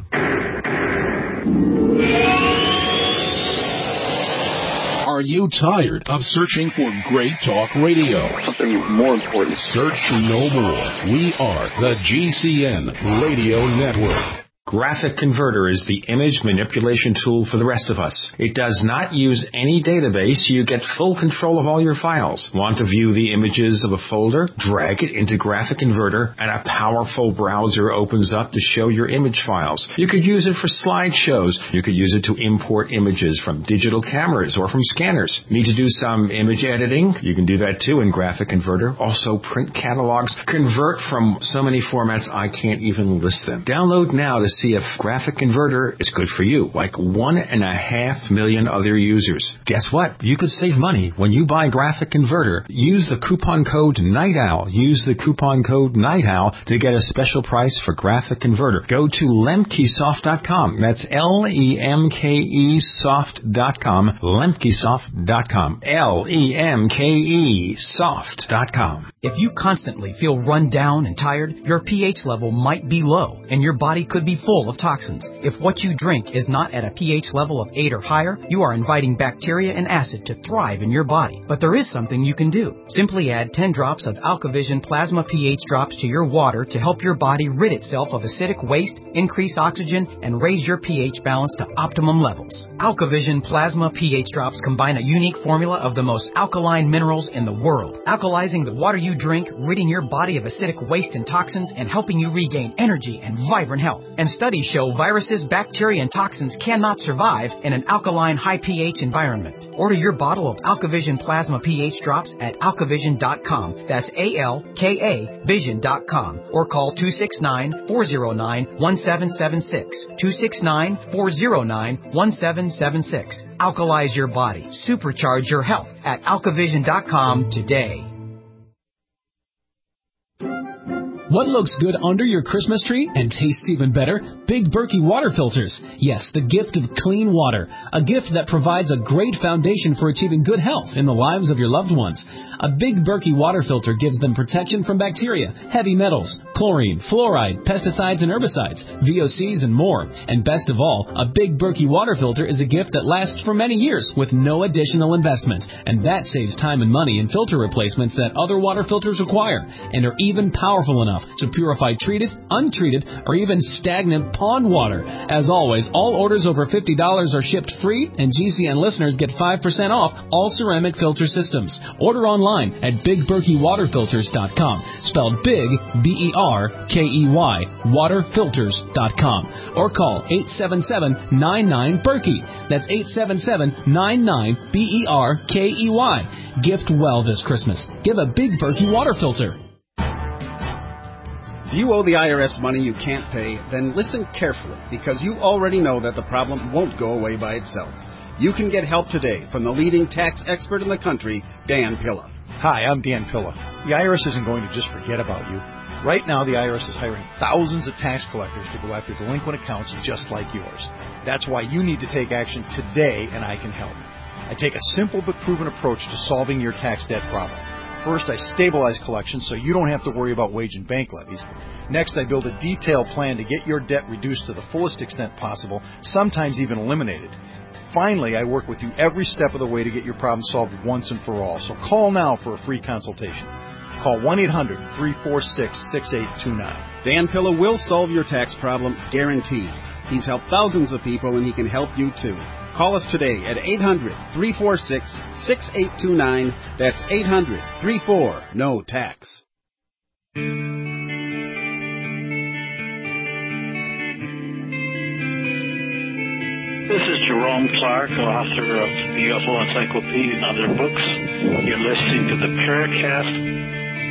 Are you tired of searching for great talk radio? Something more important. Search no more. We are the G C N Radio Network. Graphic Converter is the image manipulation tool for the rest of us. It does not use any database. You get full control of all your files. Want to view the images of a folder? Drag it into Graphic Converter, and a powerful browser opens up to show your image files. You could use it for slideshows. You could use it to import images from digital cameras or from scanners. Need to do some image editing? You can do that too in Graphic Converter. Also print catalogs. Convert from so many formats I can't even list them. Download now to see if Graphic Converter is good for you, like one and a half million other users. Guess what? You could save money when you buy Graphic Converter. Use the coupon code Night Owl. Use the coupon code Night Owl to get a special price for Graphic Converter. Go to lemkesoft dot com. That's L E M K E soft dot com. lemkesoft dot com. L E M K E soft dot com. If you constantly feel run down and tired, your pH level might be low, and your body could be full of toxins. If what you drink is not at a pH level of eight or higher, you are inviting bacteria and acid to thrive in your body. But there is something you can do. Simply add ten drops of AlkaVision Plasma pH drops to your water to help your body rid itself of acidic waste, increase oxygen, and raise your pH balance to optimum levels. AlkaVision Plasma pH drops combine a unique formula of the most alkaline minerals in the world, alkalizing the water you drink, ridding your body of acidic waste and toxins, and helping you regain energy and vibrant health. And studies show viruses, bacteria, and toxins cannot survive in an alkaline, high pH environment. Order your bottle of AlkaVision Plasma pH drops at alkavision dot com. That's A L K A vision dot com. Or call two six nine, four zero nine, one seven seven six. two six nine, four zero nine, one seven seven six. Alkalize your body. Supercharge your health at alkavision dot com today. What looks good under your Christmas tree and tastes even better? Big Berkey water filters. Yes, the gift of clean water. A gift that provides a great foundation for achieving good health in the lives of your loved ones. A Big Berkey water filter gives them protection from bacteria, heavy metals, chlorine, fluoride, pesticides and herbicides, V O Cs and more. And best of all, a Big Berkey water filter is a gift that lasts for many years with no additional investment. And that saves time and money in filter replacements that other water filters require, and are even powerful enough to purify treated, untreated, or even stagnant pond water. As always, all orders over fifty dollars are shipped free, and G C N listeners get five percent off all ceramic filter systems. Order online at big berkey water filters dot com, spelled big, B E R K E Y, water filters dot com, or call eight seven seven, nine nine, Berkey. That's eight seven seven, nine nine, B E R K E Y. Gift well this Christmas. Give a Big Berkey water filter. If you owe the I R S money you can't pay, then listen carefully, because you already know that the problem won't go away by itself. You can get help today from the leading tax expert in the country, Dan Pilla. Hi, I'm Dan Pilla. The I R S isn't going to just forget about you. Right now, the I R S is hiring thousands of tax collectors to go after delinquent accounts just like yours. That's why you need to take action today, and I can help. I take a simple but proven approach to solving your tax debt problem. First, I stabilize collections so you don't have to worry about wage and bank levies. Next, I build a detailed plan to get your debt reduced to the fullest extent possible, sometimes even eliminated. Finally, I work with you every step of the way to get your problem solved once and for all. So call now for a free consultation. Call one eight hundred, three four six, six eight two nine. Dan Pilla will solve your tax problem, guaranteed. He's helped thousands of people, and he can help you too. Call us today at eight hundred, three four six, six eight two nine. That's eight hundred, three four, N O tax. This is Jerome Clark, author of the U F O Encyclopedia and other books. You're listening to the Paracast.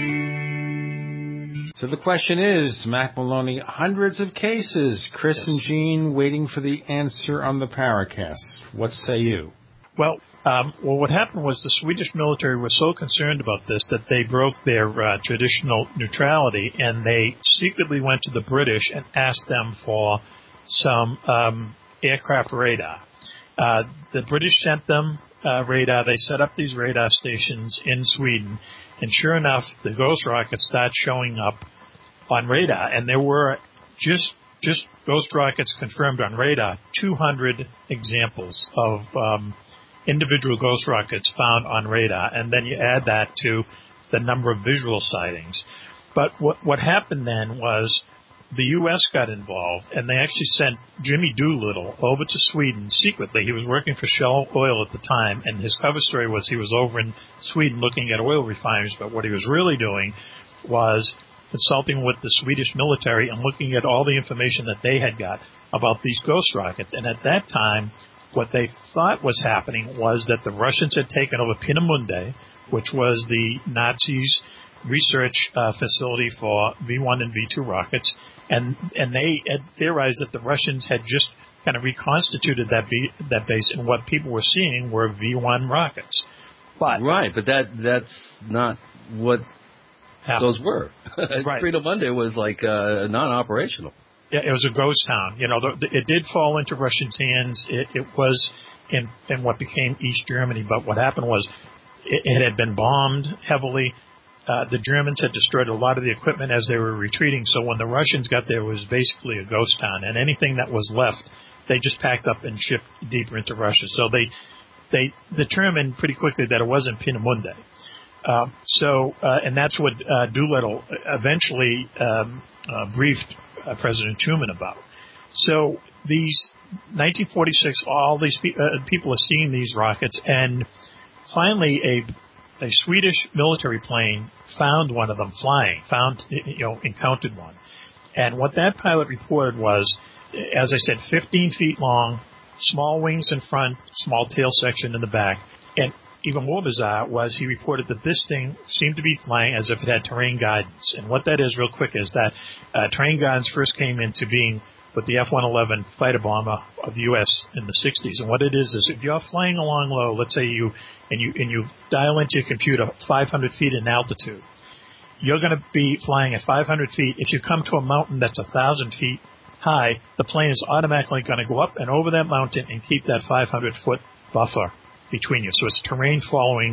So the question is, Mac Maloney, hundreds of cases. Chris and Jean waiting for the answer on the Paracast. What say you? Well, um, well, what happened was the Swedish military was so concerned about this that they broke their uh, traditional neutrality, and they secretly went to the British and asked them for some um, aircraft radar. Uh, the British sent them uh, radar. They set up these radar stations in Sweden, and sure enough, the ghost rockets start showing up on radar, and there were just just ghost rockets confirmed on radar, two hundred examples of um, individual ghost rockets found on radar, and then you add that to the number of visual sightings. But what what happened then was the U S got involved, and they actually sent Jimmy Doolittle over to Sweden secretly. He was working for Shell Oil at the time, and his cover story was he was over in Sweden looking at oil refineries, but what he was really doing was consulting with the Swedish military and looking at all the information that they had got about these ghost rockets. And at that time, what they thought was happening was that the Russians had taken over Peenemünde, which was the Nazis' research uh, facility for V one and V two rockets, and and they had theorized that the Russians had just kind of reconstituted that be, that base, and what people were seeing were V one rockets. But right, but that that's not what happened. Those were. Right. Peenemünde was like uh, non-operational. Yeah, it was a ghost town. You know, the, the, it did fall into Russians' hands. It, it was in in what became East Germany, but what happened was it, it had been bombed heavily. Uh, the Germans had destroyed a lot of the equipment as they were retreating, so when the Russians got there, it was basically a ghost town, and anything that was left, they just packed up and shipped deeper into Russia. So they they determined pretty quickly that it wasn't Peenemünde. Uh, so, uh, and that's what uh, Doolittle eventually um, uh, briefed uh, President Truman about. So these nineteen forty-six, all these pe- uh, people are seeing these rockets, and finally a a Swedish military plane found one of them flying, found, you know, encountered one. And what that pilot reported was, as I said, fifteen feet long, small wings in front, small tail section in the back. And even more bizarre was he reported that this thing seemed to be flying as if it had terrain guidance. And what that is, real quick, is that uh, terrain guidance first came into being with the F one eleven fighter bomber of the U S in the sixties. And what it is is if you're flying along low, let's say you and you and you dial into your computer five hundred feet in altitude, you're going to be flying at five hundred feet. If you come to a mountain that's one thousand feet high, the plane is automatically going to go up and over that mountain and keep that five hundred foot buffer between you. So it's terrain following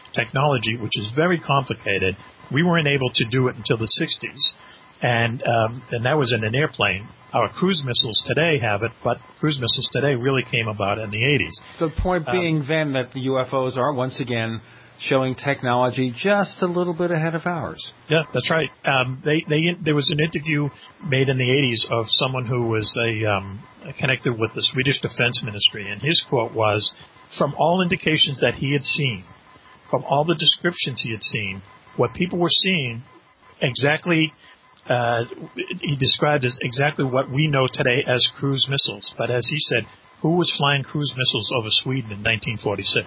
technology, which is very complicated. We weren't able to do it until the sixties, and um, and that was in an airplane. Our cruise missiles today have it, but cruise missiles today really came about in the eighties. The point being um, then that the U F Os are once again showing technology just a little bit ahead of ours. Yeah, that's right. Um, they, they, there was an interview made in the eighties of someone who was a um, connected with the Swedish Defense Ministry, and his quote was, "From all indications that he had seen, from all the descriptions he had seen, what people were seeing exactly." Uh, he described as exactly what we know today as cruise missiles. But as he said, who was flying cruise missiles over Sweden in nineteen forty-six?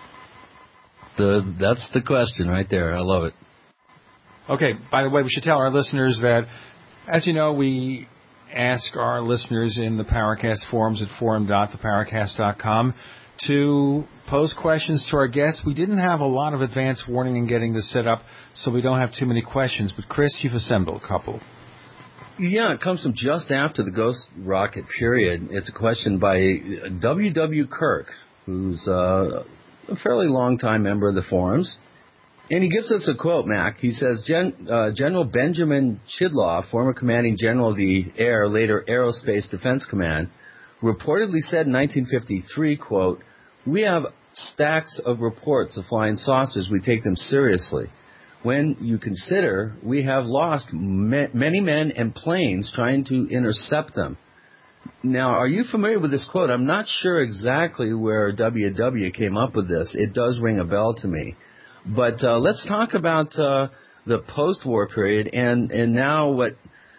The, that's the question right there. I love it. Okay, by the way, we should tell our listeners that, as you know, we ask our listeners in the Paracast forums at forum dot the paracast dot com to pose questions to our guests. We didn't have a lot of advance warning in getting this set up, so we don't have too many questions. But, Chris, you've assembled a couple. Yeah, it comes from just after the Ghost Rocket period. It's a question by W W. Kirk, who's uh, a fairly long-time member of the forums. And he gives us a quote, Mac. He says, Gen- uh, General Benjamin Chidlaw, former commanding general of the Air, later Aerospace Defense Command, reportedly said in nineteen fifty-three, quote, "We have stacks of reports of flying saucers. We take them seriously. When you consider we have lost ma- many men and planes trying to intercept them." Now, are you familiar with this quote? I'm not sure exactly where W W came up with this. It does ring a bell to me. But uh, let's talk about uh, the post-war period and, and now what,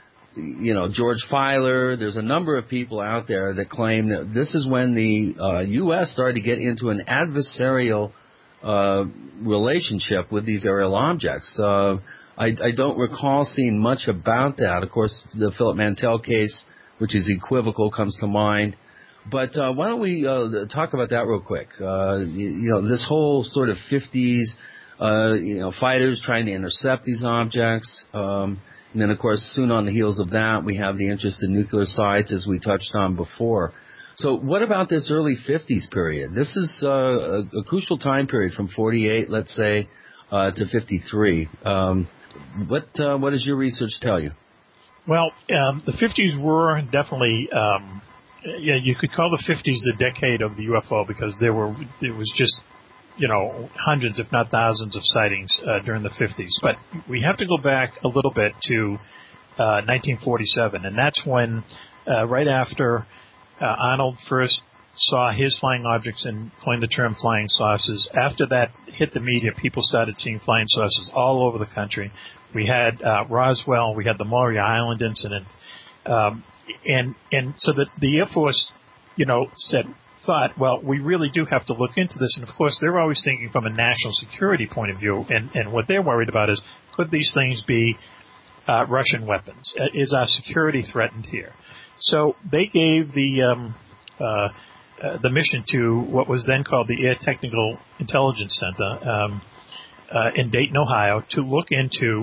you know, George Filer, there's a number of people out there that claim that this is when the uh, U S started to get into an adversarial uh, relationship with these aerial objects. Uh, I, I don't recall seeing much about that. Of course, the Philip Mantell case, which is equivocal, comes to mind. But uh, why don't we uh, talk about that real quick? Uh, you, you know, this whole sort of fifties, uh, you know, fighters trying to intercept these objects. Um, and then, of course, soon on the heels of that, we have the interest in nuclear sites, as we touched on before. So what about this early fifties period? This is uh, a, a crucial time period from forty-eight, let's say, uh, to fifty-three. Um, what uh, what does your research tell you? Well, um, the fifties were definitely, um, yeah, you could call the fifties the decade of the U F O because there were it was just, you know, hundreds, if not thousands, of sightings uh, during the fifties. But we have to go back a little bit to uh, nineteen forty-seven, and that's when, uh, right after uh, Arnold first saw his flying objects and coined the term flying saucers. After that hit the media, people started seeing flying saucers all over the country. We had uh, Roswell, we had the Maury Island incident, um, and and so that the Air Force, you know, said thought, well, we really do have to look into this. And of course, they're always thinking from a national security point of view, and and what they're worried about is could these things be uh, Russian weapons? Is our security threatened here? So they gave the um, uh, uh, the mission to what was then called the Air Technical Intelligence Center um, uh, in Dayton, Ohio, to look into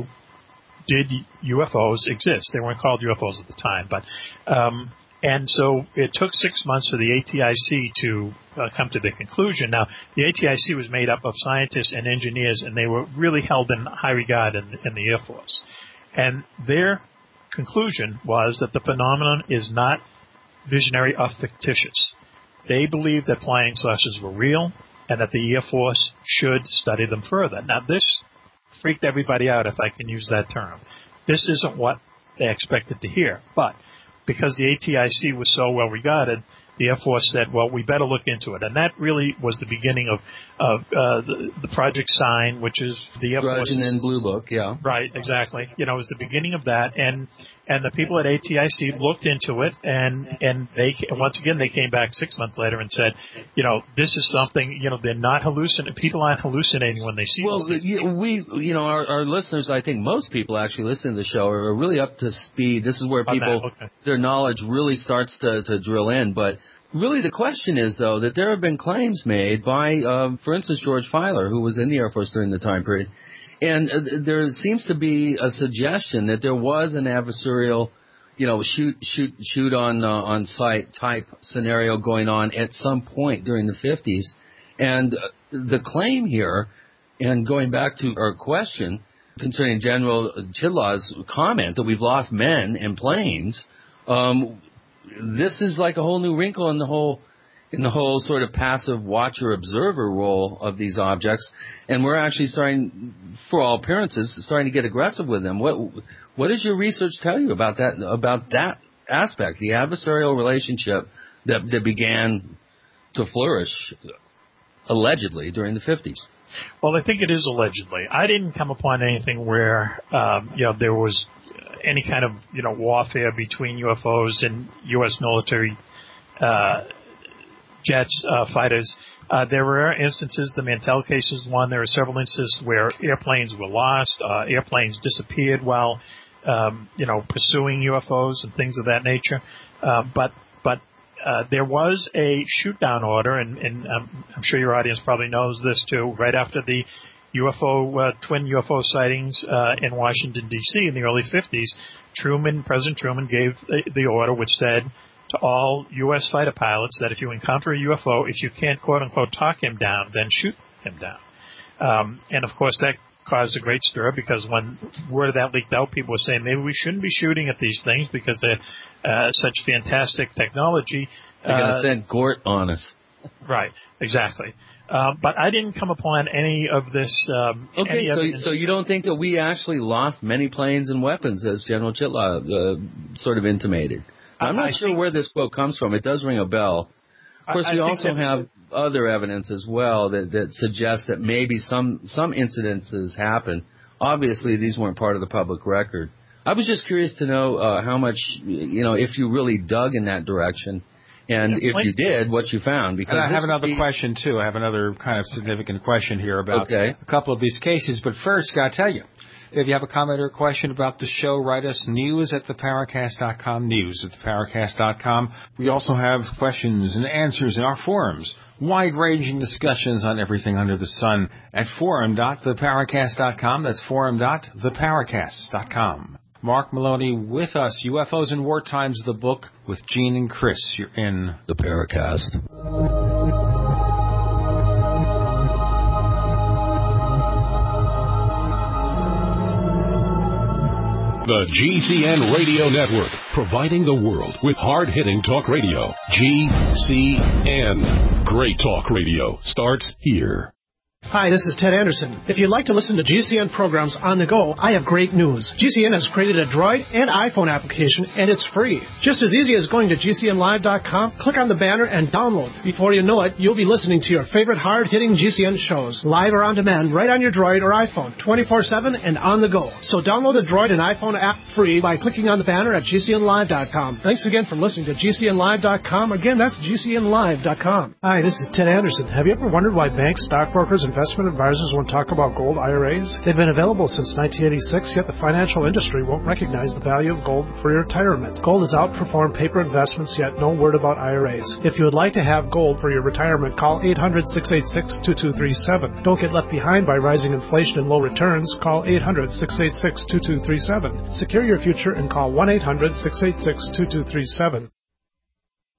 did U F Os exist. They weren't called U F Os at the time, but um, and so it took six months for the A T I C to uh, come to the conclusion. Now, the A T I C was made up of scientists and engineers, and they were really held in high regard in, in the Air Force. And their conclusion was that the phenomenon is not visionary or fictitious. They believed that flying saucers were real and that the Air Force should study them further. Now, this freaked everybody out, if I can use that term. This isn't what they expected to hear. But because the A T I C was so well regarded, the Air Force said, well, we better look into it. And that really was the beginning of, of uh, the, the Project Sign, which is the Air Force. Dragon and Blue Book, yeah. Right, exactly. You know, it was the beginning of that. And and the people at A T I C looked into it, and, and they once again, they came back six months later and said, you know, this is something, you know, they're not hallucinating. People aren't hallucinating when they see Well, this. we, you know, our, our listeners, I think most people actually listening to the show are really up to speed. This is where people, okay. their knowledge really starts to, to drill in. But really the question is, though, that there have been claims made by, um, for instance, George Filer, who was in the Air Force during the time period. And uh, there seems to be a suggestion that there was an adversarial, you know, shoot, shoot, shoot on uh, on site type scenario going on at some point during the fifties. And uh, the claim here And going back to our question concerning General Chidlaw's comment that we've lost men and planes, um, this is like a whole new wrinkle in the whole in the whole sort of passive watcher observer role of these objects, and we're actually starting, for all appearances, starting to get aggressive with them. What what does your research tell you about that about that aspect, the adversarial relationship that that began to flourish allegedly during the fifties? Well, I think it is allegedly. I didn't come upon anything where um, you know there was any kind of you know warfare between U F Os and U S military uh, jets, uh, fighters. Uh, there were instances, the Mantell case is one. There are several instances where airplanes were lost, uh, airplanes disappeared while um, you know pursuing U F Os and things of that nature. Uh, but but Uh, there was a shoot-down order, and, and um, I'm sure your audience probably knows this too, right after the U F O, uh, twin U F O sightings uh, in Washington, D C in the early fifties, Truman, President Truman gave the, the order which said to all U S fighter pilots that if you encounter a U F O, if you can't quote-unquote talk him down, then shoot him down. Um, and, of course, that caused a great stir because when word of that leaked out, people were saying maybe we shouldn't be shooting at these things because they're uh, such fantastic technology. They're going to uh, send Gort on us. Right, exactly. Uh, but I didn't come upon any of this. Um, okay, any so evidence. so you don't think that we actually lost many planes and weapons, as General Chitlaw uh, sort of intimated? I'm not I sure where this quote comes from. It does ring a bell. Of course, I, I we also have other evidence as well that, that suggests that maybe some, some incidences happened. Obviously, these weren't part of the public record. I was just curious to know uh, how much, you know, if you really dug in that direction, and yeah, if you did, what you found. Because and I have another be... question, too. I have another kind of significant question here about okay. a couple of these cases. But first, got to tell you, if you have a comment or a question about the show, write us news at the paracast dot com, news at the paracast dot com. We also have questions and answers in our forums, wide-ranging discussions on everything under the sun at forum dot the paracast dot com. That's forum dot the paracast dot com. Mark Maloney with us, U F Os in Wartimes, the book with Gene and Chris. You're in the Paracast. The G C N Radio Network, providing the world with hard-hitting talk radio. G C N. Great talk radio starts here. Hi, this is Ted Anderson. If you'd like to listen to G C N programs on the go, I have great news. G C N has created a Droid and iPhone application, and it's free. Just as easy as going to G C N live dot com, click on the banner, and download. Before you know it, you'll be listening to your favorite hard-hitting G C N shows, live or on demand, right on your Droid or iPhone, twenty-four seven and on the go. So download the Droid and iPhone app free by clicking on the banner at G C N live dot com. Thanks again for listening to G C N live dot com. Again, that's G C N live dot com. Hi, this is Ted Anderson. Have you ever wondered why banks, stockbrokers, investment advisors won't talk about gold I R As? They've been available since nineteen eighty-six, yet the financial industry won't recognize the value of gold for your retirement. Gold has outperformed paper investments, yet no word about I R As. If you would like to have gold for your retirement, call eight hundred, six eight six, two two three seven. Don't get left behind by rising inflation and low returns. Call eight hundred, six eight six, two two three seven. Secure your future and call one eight hundred, six eight six, two two three seven.